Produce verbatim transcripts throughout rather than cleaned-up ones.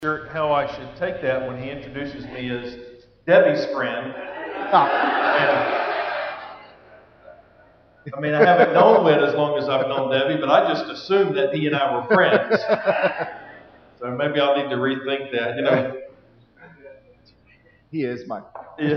Sure how I should take that when he introduces me as Debbie's friend. And, I mean, I haven't known Whit as long as I've known Debbie, but I just assumed that he and I were friends. So maybe I'll need to rethink that. You know, He is my.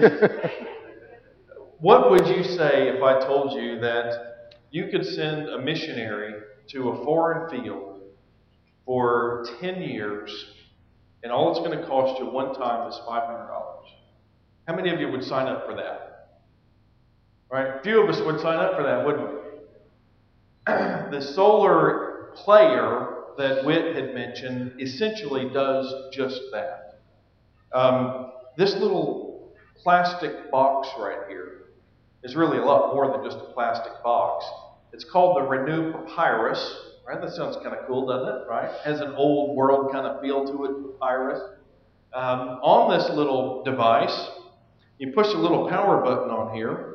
what would you say if I told you that you could send a missionary to a foreign field for ten years, and all it's going to cost you one time is five hundred dollars? How many of you would sign up for that? Right? A few of us would sign up for that, wouldn't we? The solar player that Whit had mentioned essentially does just that. Um, this little plastic box right here is really a lot more than just a plastic box. It's called the Renew Papyrus. Right? That sounds kind of cool, doesn't it? Right? Has an old world kind of feel to it, papyrus. Um, on this little device, you push a little power button on here.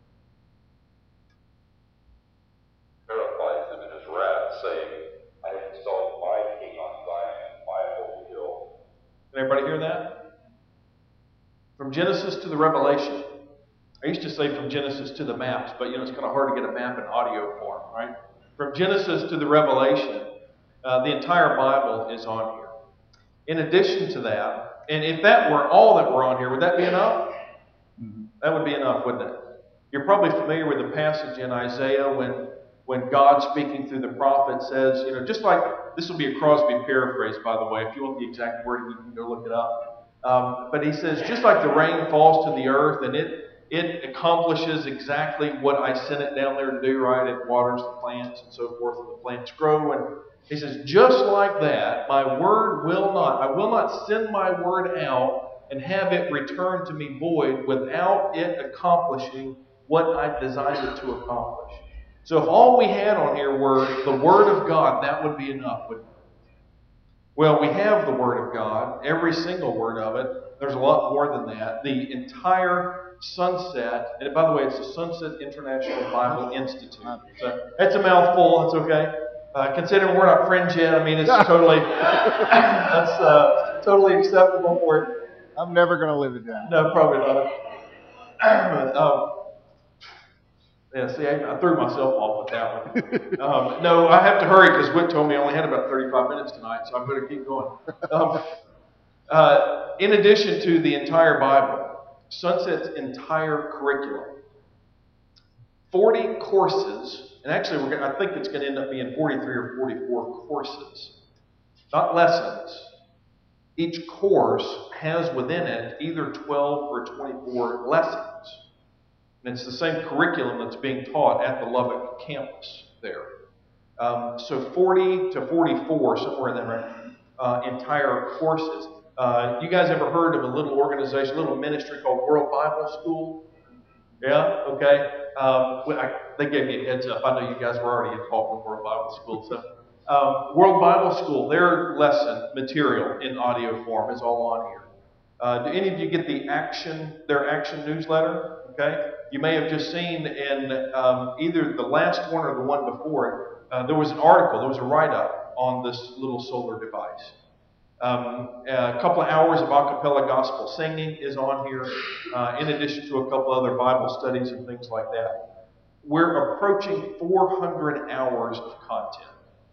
Verifies images rat saying, I installed my king on Zion, my holy hill. Can everybody hear that? From Genesis to the Revelation. I used to say from Genesis to the maps, but you know it's kind of hard to get a map in audio form, right? From Genesis to the Revelation, uh, the entire Bible is on here. In addition to that, and if that were all that were on here, would that be enough? Mm-hmm. That would be enough, wouldn't it? You're probably familiar with the passage in Isaiah when, when God speaking through the prophet says, you know, just like, this will be a Crosby paraphrase, by the way. If you want the exact wording, you can go look it up. Um, but he says, just like the rain falls to the earth and it It accomplishes exactly what I sent it down there to do, right? It waters the plants and so forth, and the plants grow. And he says, just like that, my word will not, I will not send my word out and have it return to me void without it accomplishing what I designed it to accomplish. So if all we had on here were the word of God, that would be enough, wouldn't it? Well, we have the Word of God, every single word of it. There's a lot more than that. The entire Sunset, and by the way, it's the Sunset International Bible Institute. So that's a mouthful, it's okay. Uh, considering we're not friends yet, I mean, it's totally, that's uh, totally acceptable for it. I'm never going to live it down. No, probably not. um, Yeah, see, I, I threw myself off with that one. Um, no, I have to hurry because Whit told me I only had about thirty-five minutes tonight, so I'm going to keep going. Um, uh, in addition to the entire Bible, Sunset's entire curriculum, forty courses, and actually we're gonna, I think it's going to end up being forty-three or forty-four courses, not lessons. Each course has within it either twelve or twenty-four lessons. And it's the same curriculum that's being taught at the Lubbock campus there. Um, so forty to forty-four, somewhere in that range, uh, entire courses. Uh, you guys ever heard of a little organization, a little ministry called World Bible School? Yeah? Okay. Um, I, they gave me a heads up. I know you guys were already involved with World Bible School. So, um, World Bible School, their lesson material in audio form is all on here. Uh, do any of you get the action, their action newsletter? Okay. You may have just seen in um, either the last one or the one before it, uh, there was an article, there was a write-up on this little solar device. Um, a couple of hours of a cappella gospel singing is on here, uh, in addition to a couple other Bible studies and things like that. We're approaching four hundred hours of content.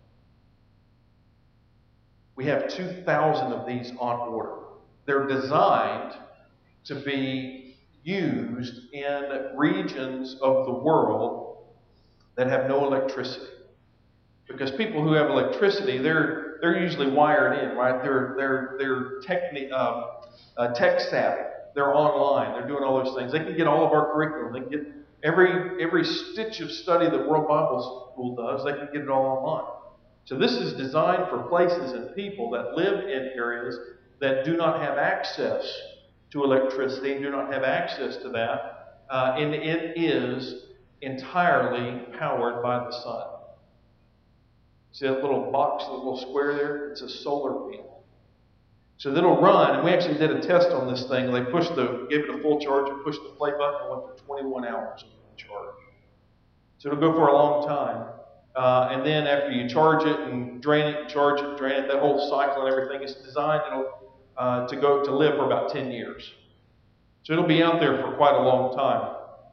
We have two thousand of these on order. They're designed to be used in regions of the world that have no electricity. Because people who have electricity, they're they're usually wired in, right? They're they're they're techni- um, uh, tech savvy. They're online. They're doing all those things. They can get all of our curriculum. They can get every every stitch of study that World Bible School does. They can get it all online. So this is designed for places and people that live in areas that do not have access to electricity and do not have access to that. Uh, and it is entirely powered by the sun. See that little box, the little square there? It's a solar panel. So it'll run, and we actually did a test on this thing. They pushed the, gave it a full charge and pushed the play button and went for twenty-one hours of charge. So it'll go for a long time. Uh, and then after you charge it and drain it and charge it, drain it, that whole cycle and everything is designed uh, to go to live for about ten years. So it'll be out there for quite a long time.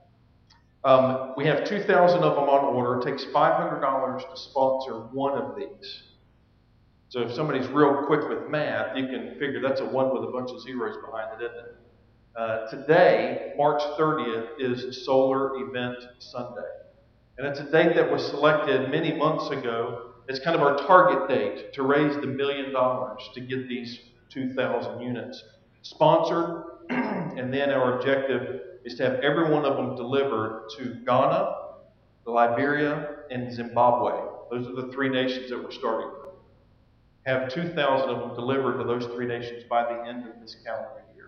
Um, we have two thousand of them on order. It takes five hundred dollars to sponsor one of these. So if somebody's real quick with math, you can figure that's a one with a bunch of zeros behind it, isn't it? Uh, today, March thirtieth, is Solar Event Sunday. And it's a date that was selected many months ago. It's kind of our target date to raise the million dollars to get these two thousand units sponsored. And then our objective is to have every one of them delivered to Ghana, Liberia, and Zimbabwe. Those are the three nations that we're starting with. Have two thousand of them delivered to those three nations by the end of this calendar year.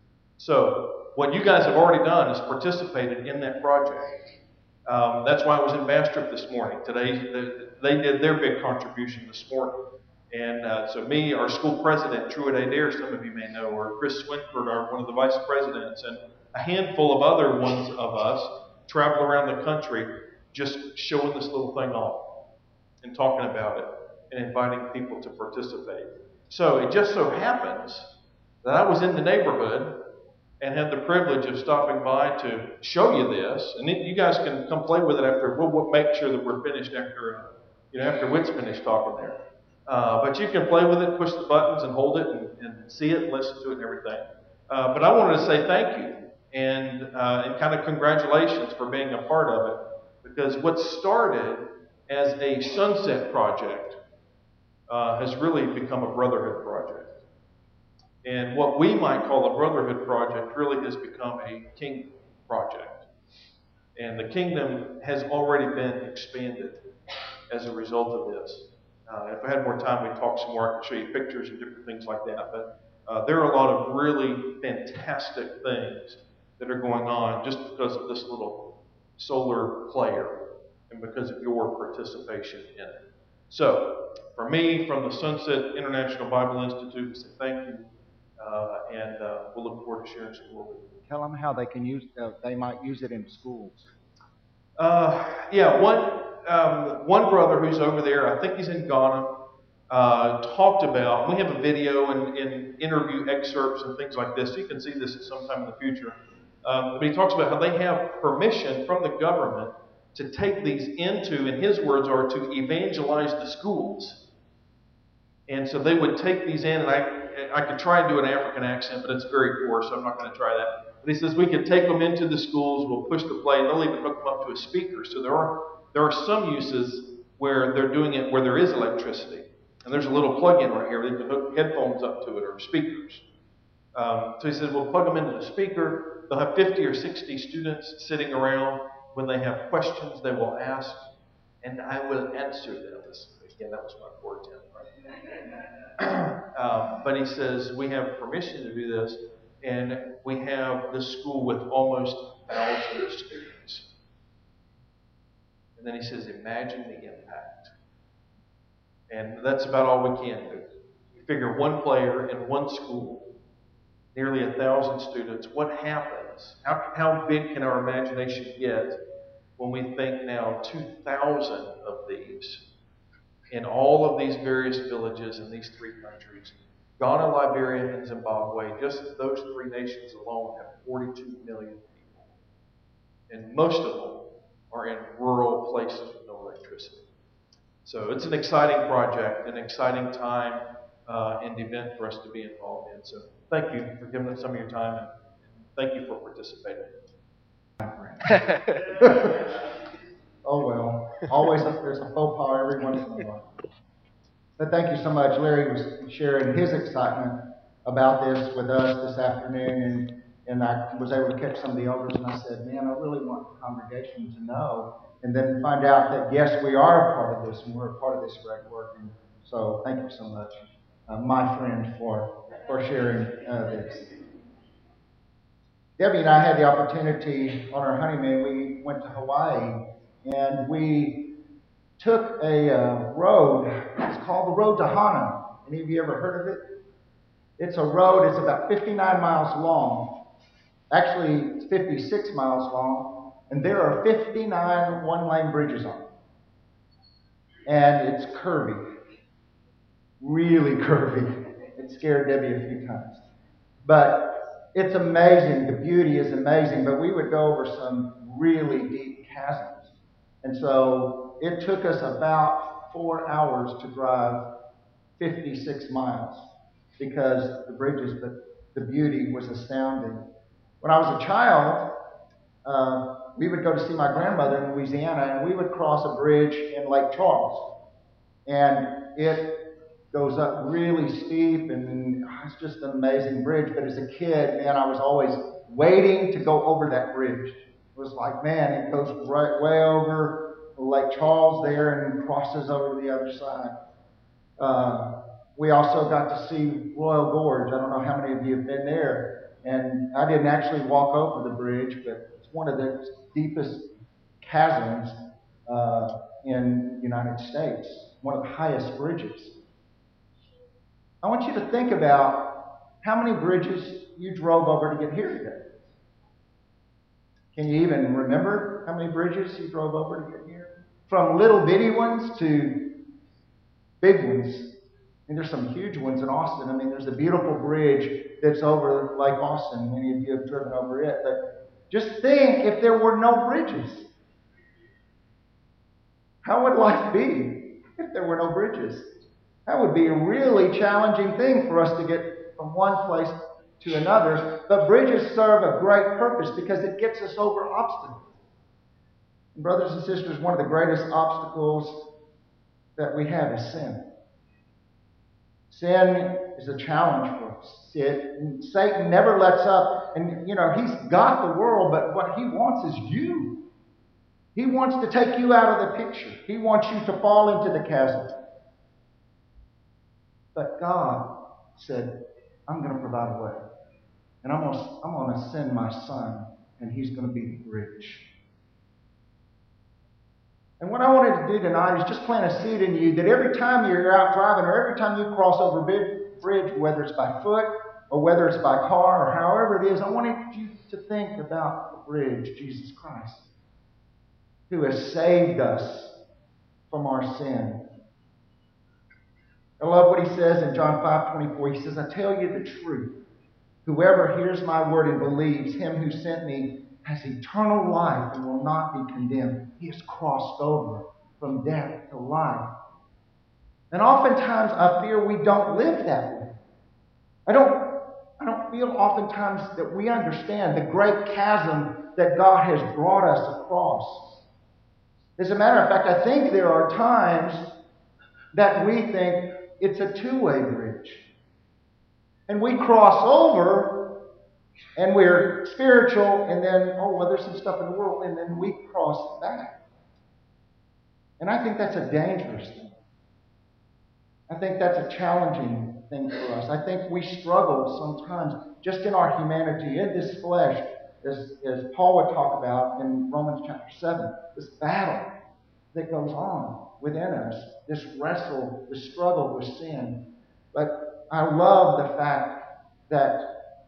So what you guys have already done is participated in that project. Um, that's why I was in Bastrop this morning. Today, they did their big contribution this morning. And uh, so me, our school president, Truett Adair, some of you may know, or Chris Swinford, our one of the vice presidents, and a handful of other ones of us travel around the country just showing this little thing off and talking about it and inviting people to participate. So it just so happens that I was in the neighborhood and had the privilege of stopping by to show you this. And then you guys can come play with it after. We'll, we'll make sure that we're finished after, uh, you know, after Whit's finished talking there. Uh, but you can play with it, push the buttons, and hold it, and, and see it, and listen to it, and everything. Uh, but I wanted to say thank you and uh, and kind of congratulations for being a part of it, because what started as a sunset project uh, has really become a brotherhood project. And what we might call a brotherhood project really has become a kingdom project. And the kingdom has already been expanded as a result of this. Uh, if I had more time, we'd talk some more. I could show you pictures and different things like that. But uh, there are a lot of really fantastic things that are going on just because of this little solar player and because of your participation in it. So, for me, from the Sunset International Bible Institute, we say thank you. Uh, and uh, we'll look forward to sharing some more with you. Tell them how they can use. Uh, they might use it in schools. Uh, yeah, one um, one brother who's over there, I think he's in Ghana, uh, talked about. We have a video and, and interview excerpts and things like this. You can see this at some time in the future. Um, but he talks about how they have permission from the government to take these into, and his words are, to evangelize the schools. And so they would take these in, and I. I could try and do an African accent, but it's very poor, so I'm not going to try that. But he says we could take them into the schools, we'll push the play, and they'll even hook them up to a speaker. So there are there are some uses where they're doing it where there is electricity. And there's a little plug-in right here. They can hook headphones up to it or speakers. Um, so he says we'll plug them into the speaker. They'll have fifty or sixty students sitting around. When they have questions, they will ask, and I will answer them. Again, that was my poor attempt, right? um, but he says, we have permission to do this, and we have this school with almost a thousand students. And then he says, imagine the impact. And that's about all we can do. You figure one player in one school, nearly a thousand students, what happens? How, how big can our imagination get when we think now two thousand of these in all of these various villages in these three countries? Ghana, Liberia, and Zimbabwe, just those three nations alone have forty-two million people. And most of them are in rural places with no electricity. So it's an exciting project, an exciting time uh, and event for us to be involved in. So thank you for giving us some of your time, and thank you for participating. Oh, well, always a, there's a faux pas every once in a while. But thank you so much. Larry was sharing his excitement about this with us this afternoon, and, and I was able to catch some of the elders, and I said, man, I really want the congregation to know, and then find out that, yes, we are a part of this, and we're a part of this great work. And so thank you so much, uh, my friend, for, for sharing uh, this. Debbie and I had the opportunity on our honeymoon. We went to Hawaii, and we took a uh, road. It's called the Road to Hana. Any of you ever heard of it? It's a road. It's about fifty-nine miles long. Actually, it's fifty-six miles long, and there are fifty-nine one-lane bridges on it. and it's curvy. Really curvy. It scared Debbie a few times. But it's amazing. The beauty is amazing. But we would go over some really deep chasms. And so it took us about four hours to drive fifty-six miles because the bridges, but the beauty was astounding. When I was a child, uh, we would go to see my grandmother in Louisiana, and we would cross a bridge in Lake Charles. And it goes up really steep, and it's just an amazing bridge. But as a kid, man, I was always waiting to go over that bridge. It was like, man, it goes right way over Lake Charles there and crosses over to the other side. Uh, we also got to see Royal Gorge. I don't know how many of you have been there. And I didn't actually walk over the bridge, but it's one of the deepest chasms uh, in the United States, one of the highest bridges. I want you to think about how many bridges you drove over to get here today. Can you even remember how many bridges you drove over to get here? From little bitty ones to big ones. I mean, there's some huge ones in Austin. I mean, there's a beautiful bridge that's over Lake Austin. Many of you have driven over it. But just think if there were no bridges. How would life be if there were no bridges? That would be a really challenging thing for us to get from one place to another. But bridges serve a great purpose because it gets us over obstacles. And brothers and sisters, one of the greatest obstacles that we have is sin. Sin is a challenge for us. It, Satan never lets up. And, you know, he's got the world, but what he wants is you. He wants to take you out of the picture. He wants you to fall into the chasm. But God said, I'm going to provide a way. And I'm going to, I'm going to send my son, and he's going to be the bridge. And what I wanted to do tonight is just plant a seed in you that every time you're out driving or every time you cross over a bridge, whether it's by foot or whether it's by car or however it is, I wanted you to think about the bridge, Jesus Christ, who has saved us from our sin. I love what he says in John five twenty-four. He says, I tell you the truth. Whoever hears my word and believes him who sent me has eternal life and will not be condemned. He has crossed over from death to life. And oftentimes I fear we don't live that way. I don't, I don't feel oftentimes that we understand the great chasm that God has brought us across. As a matter of fact, I think there are times that we think it's a two-way bridge. And we cross over, and we're spiritual, and then, oh, well, there's some stuff in the world, and then we cross back. And I think that's a dangerous thing. I think that's a challenging thing for us. I think we struggle sometimes just in our humanity, in this flesh, as, as Paul would talk about in Romans chapter seven, this battle that goes on within us, this wrestle, this struggle with sin. But I love the fact that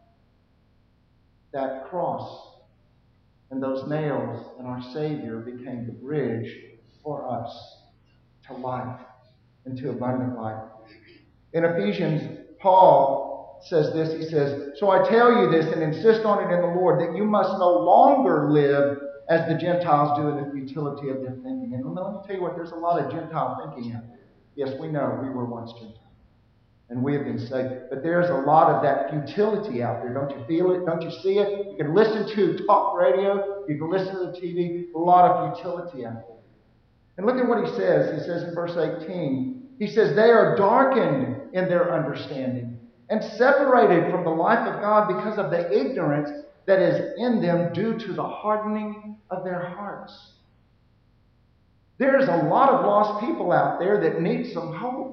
that cross and those nails and our Savior became the bridge for us to life and to abundant life. In Ephesians, Paul says this. He says, so I tell you this and insist on it in the Lord, that you must no longer live as the Gentiles do in the futility of their thinking. And let me tell you what, there's a lot of Gentile thinking out there. Yes, we know we were once Gentiles. And we have been saved. But there's a lot of that futility out there. Don't you feel it? Don't you see it? You can listen to talk radio. You can listen to the T V. A lot of futility out there. And look at what he says. He says in verse eighteen, he says, they are darkened in their understanding and separated from the life of God because of the ignorance that is in them due to the hardening of their hearts. There's a lot of lost people out there that need some hope.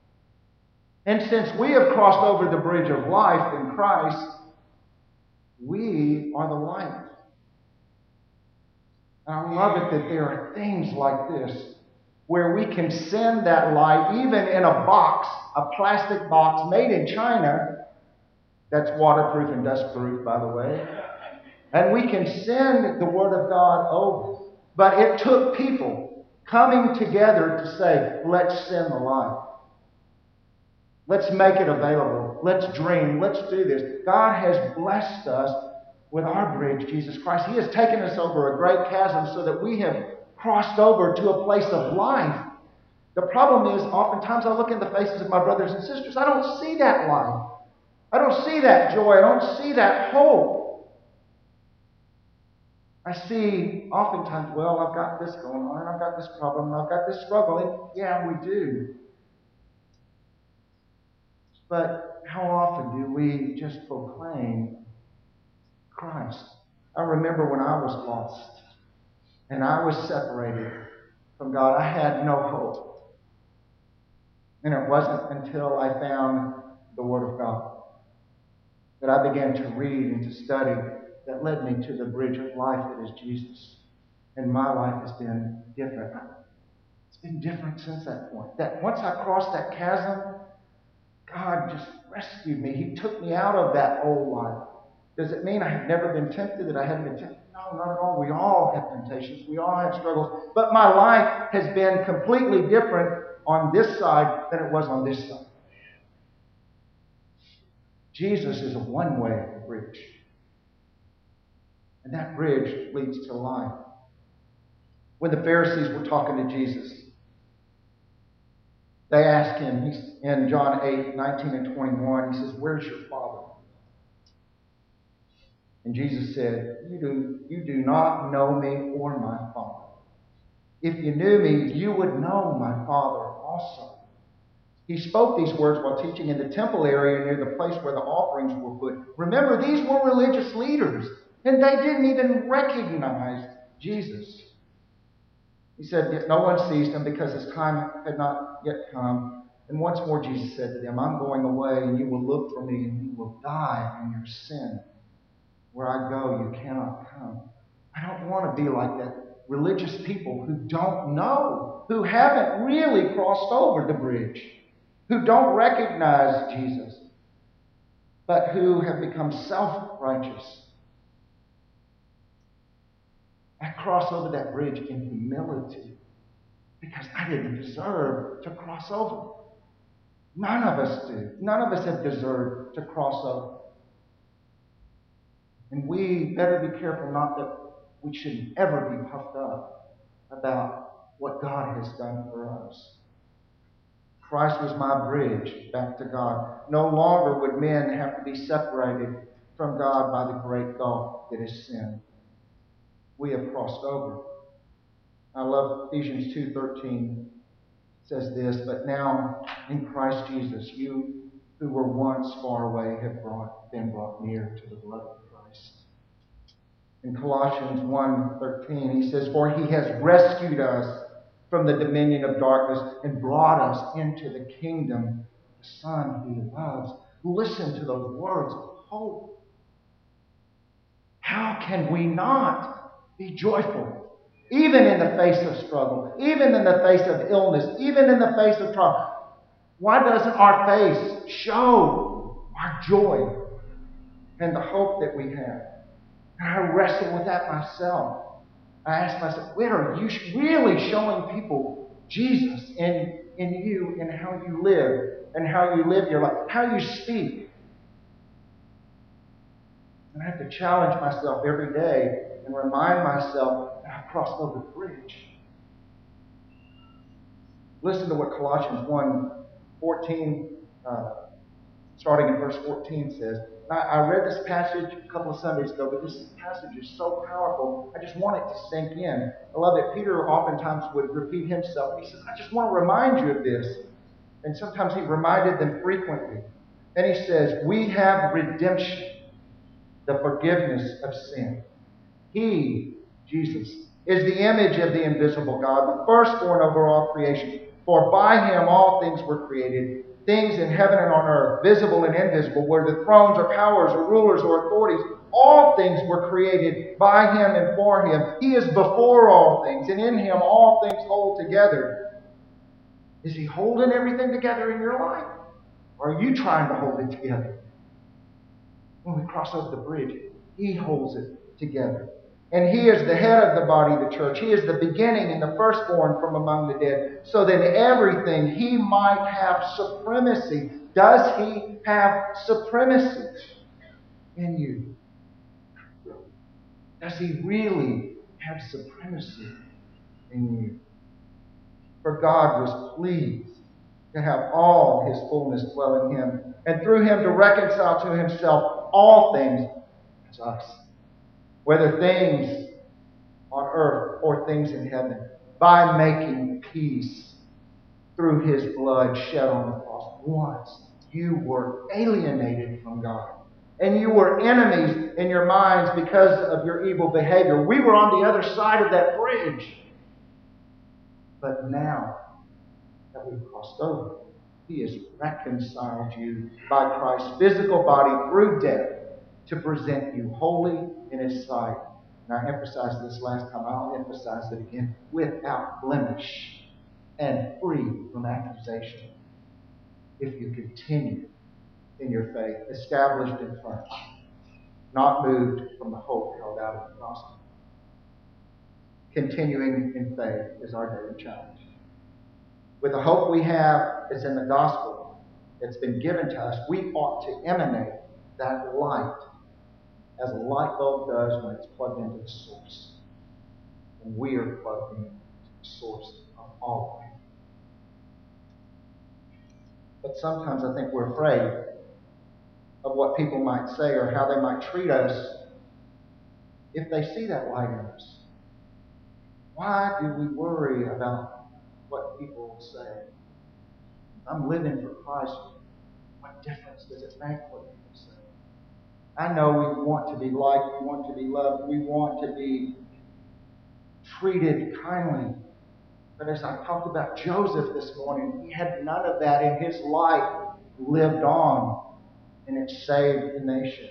And since we have crossed over the bridge of life in Christ, we are the light. And I love it that there are things like this where we can send that light even in a box, a plastic box made in China. That's waterproof and dustproof, by the way. And we can send the Word of God over. But it took people coming together to say, let's send the light. Let's make it available. Let's dream. Let's do this. God has blessed us with our bridge, Jesus Christ. He has taken us over a great chasm so that we have crossed over to a place of life. The problem is, oftentimes I look in the faces of my brothers and sisters, I don't see that life. I don't see that joy. I don't see that hope. I see oftentimes, well, I've got this going on, and I've got this problem, and I've got this struggle. And yeah, we do. But how often do we just proclaim Christ? I remember when I was lost and I was separated from God. I had no hope. And it wasn't until I found the Word of God that I began to read and to study that led me to the bridge of life that is Jesus. And my life has been different. It's been different since that point. That once I crossed that chasm, God just rescued me. He took me out of that old life. Does it mean I have never been tempted, that I haven't been tempted? No, not at all. We all have temptations. We all have struggles. But my life has been completely different on this side than it was on this side. Jesus is a one-way bridge. And that bridge leads to life. When the Pharisees were talking to Jesus, they asked him, he's in John eight, nineteen and twenty-one, he says, "Where's your Father?" And Jesus said, you do, you do not know me or my Father. If you knew me, you would know my Father also. He spoke these words while teaching in the temple area near the place where the offerings were put. Remember, these were religious leaders, and they didn't even recognize Jesus. He said, yet no one seized him because his time had not yet come. And once more Jesus said to them, I'm going away, and you will look for me, and you will die in your sin. Where I go, you cannot come. I don't want to be like that. Religious people who don't know, who haven't really crossed over the bridge, who don't recognize Jesus, but who have become self-righteous. I cross over that bridge in humility because I didn't deserve to cross over. None of us do. None of us have deserved to cross over. And we better be careful not that we shouldn't ever be puffed up about what God has done for us. Christ was my bridge back to God. No longer would men have to be separated from God by the great gulf that is sin. We have crossed over. I love Ephesians two thirteen. It says this, but now in Christ Jesus, you who were once far away have brought, been brought near to the blood of Christ. In Colossians one thirteen, he says, for he has rescued us from the dominion of darkness and brought us into the kingdom of the Son he loves. Listen to those words of hope. How can we not be joyful, even in the face of struggle, even in the face of illness, even in the face of trial? Why doesn't our face show our joy and the hope that we have? And I wrestle with that myself. I ask myself, where are you really showing people Jesus in, in you and how you live and how you live your life, how you speak? And I have to challenge myself every day and remind myself that I crossed over the bridge. Listen to what Colossians one fourteen, uh, starting in verse fourteen says. I, I read this passage a couple of Sundays ago, but this passage is so powerful, I just want it to sink in. I love it. Peter oftentimes would repeat himself. He says, I just want to remind you of this. And sometimes he reminded them frequently. And he says, we have redemption, the forgiveness of sin. He, Jesus, is the image of the invisible God, the firstborn over all creation. For by him all things were created, things in heaven and on earth, visible and invisible, whether thrones or powers or rulers or authorities. All things were created by him and for him. He is before all things, and in him all things hold together. Is he holding everything together in your life? Or are you trying to hold it together? When we cross over the bridge, he holds it together. And He is the head of the body, the church. He is the beginning and the firstborn from among the dead, so that in everything He might have supremacy. Does He have supremacy in you? Does He really have supremacy in you? For God was pleased to have all His fullness dwell in Him, and through Him to reconcile to Himself all things, as us, whether things on earth or things in heaven, by making peace through His blood shed on the cross. Once you were alienated from God, and you were enemies in your minds because of your evil behavior. We were on the other side of that bridge. But now that we've crossed over, He has reconciled you by Christ's physical body through death to present you holy in His sight. And I emphasized this last time. I'll emphasize it again. Without blemish and free from accusation. If you continue in your faith, established in firm, not moved from the hope held out of the gospel. Continuing in faith is our daily challenge. With the hope we have is in the gospel that's been given to us, we ought to emanate that light as a light bulb does when it's plugged into the source. And we are plugged into the source of all light. But sometimes I think we're afraid of what people might say or how they might treat us if they see that light in us. Why do we worry about what people will say? I'm living for Christ. What difference does it make what people say? I know we want to be liked, we want to be loved, we want to be treated kindly. But as I talked about Joseph this morning, he had none of that in his life lived on, and it saved the nation.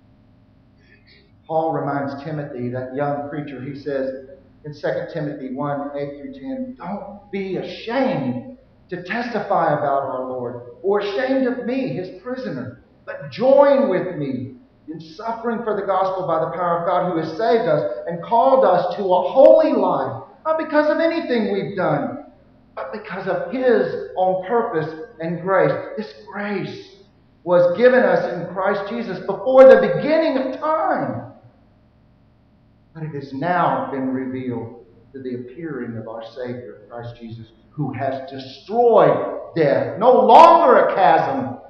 Paul reminds Timothy, that young preacher, he says in Second Timothy one, eight through ten, don't be ashamed to testify about our Lord, or ashamed of me, His prisoner, but join with me in suffering for the gospel by the power of God, who has saved us and called us to a holy life, not because of anything we've done, but because of His own purpose and grace. This grace was given us in Christ Jesus before the beginning of time. But it has now been revealed to the appearing of our Savior, Christ Jesus, who has destroyed death. No longer a chasm.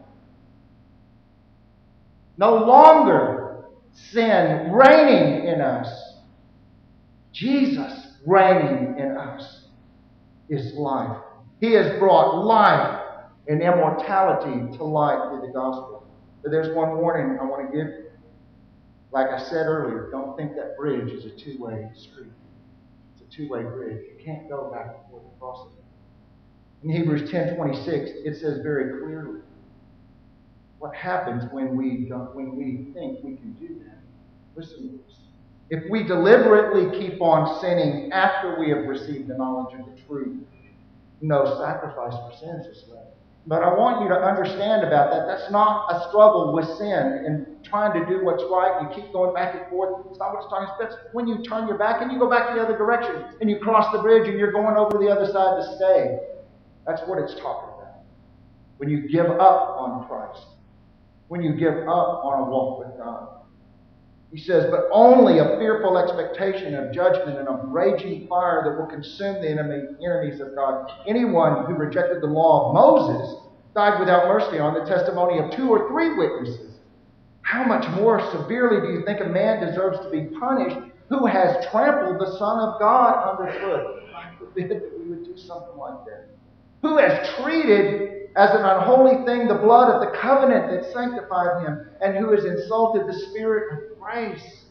No longer sin reigning in us. Jesus reigning in us is life. He has brought life and immortality to light through the gospel. But there's one warning I want to give you. Like I said earlier, don't think that bridge is a two-way street. It's a two-way bridge. You can't go back and forth across it. In Hebrews ten twenty-six, it says very clearly what happens when we don't, when we think we can do that. Listen to this. If we deliberately keep on sinning after we have received the knowledge of the truth, no sacrifice for sins is left. But I want you to understand about that. That's not a struggle with sin and trying to do what's right. You keep going back and forth. It's not what it's talking about. That's when you turn your back and you go back the other direction and you cross the bridge and you're going over the other side to stay. That's what it's talking about. When you give up on Christ. When you give up on a walk with God. He says, but only a fearful expectation of judgment and of raging fire that will consume the enemy, enemies of God. Anyone who rejected the law of Moses died without mercy on the testimony of two or three witnesses. How much more severely do you think a man deserves to be punished who has trampled the Son of God underfoot? I forbid that we would do something like that. Who has treated as an unholy thing the blood of the covenant that sanctified him, and who has insulted the Spirit of grace.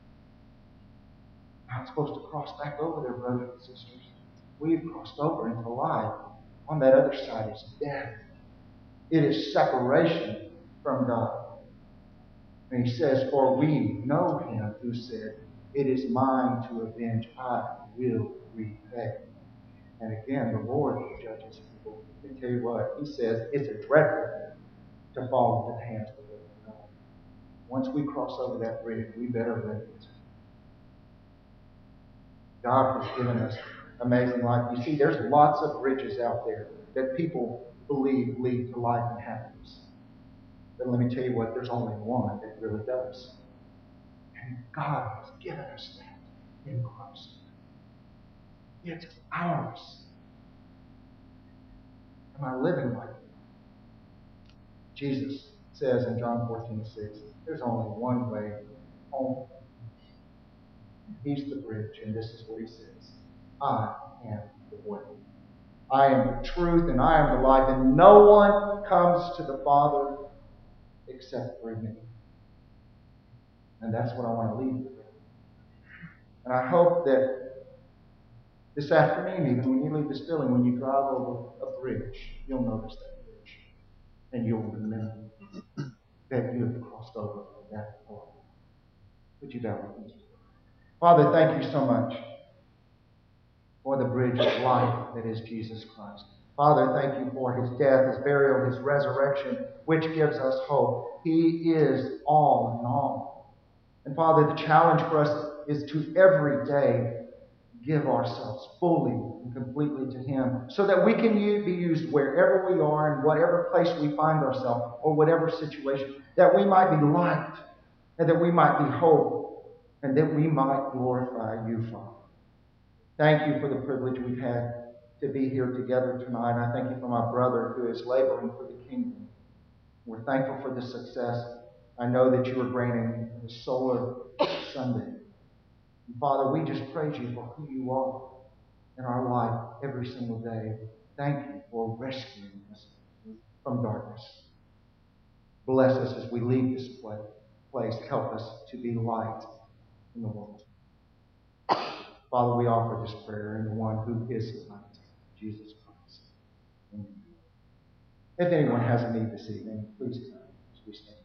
Not supposed to cross back over there, brothers and sisters. We've crossed over into life. On that other side is death. It is separation from God. And he says, for we know him who said, it is mine to avenge, I will repay. And again, the Lord judges people. I tell you what, he says it's a dreadful thing to fall into the hands of the living God. Once we cross over that bridge, we better live it. God has given us amazing life. You see, there's lots of bridges out there that people believe lead to life and happiness. But let me tell you what, there's only one that really does. And God has given us that in Christ. It's ours. Am I living like it? Jesus says in John fourteen six, there's only one way home. He's the bridge, and this is what he says. I am the way. I am the truth, and I am the life, and no one comes to the Father except through me. And that's what I want to leave you with. And I hope that this afternoon, even when you leave this building, when you drive over a bridge, you'll notice that bridge. And you'll remember that you have crossed over that point. Would you bow with me? Father, thank you so much for the bridge of life that is Jesus Christ. Father, thank you for his death, his burial, his resurrection, which gives us hope. He is all in all. And Father, the challenge for us is to every day give ourselves fully and completely to him so that we can be used wherever we are, in whatever place we find ourselves, or whatever situation, that we might be liked, and that we might be whole, and that we might glorify you, Father. Thank you for the privilege we've had to be here together tonight. I thank you for my brother who is laboring for the kingdom. We're thankful for the success I know that you are granting the Solar Sunday. And Father, we just praise you for who you are in our life every single day. Thank you for rescuing us from darkness. Bless us as we leave this place. Help us to be light in the world. Father, we offer this prayer in the one who is light, Jesus Christ. Amen. If anyone has a need this evening, please come as we stand.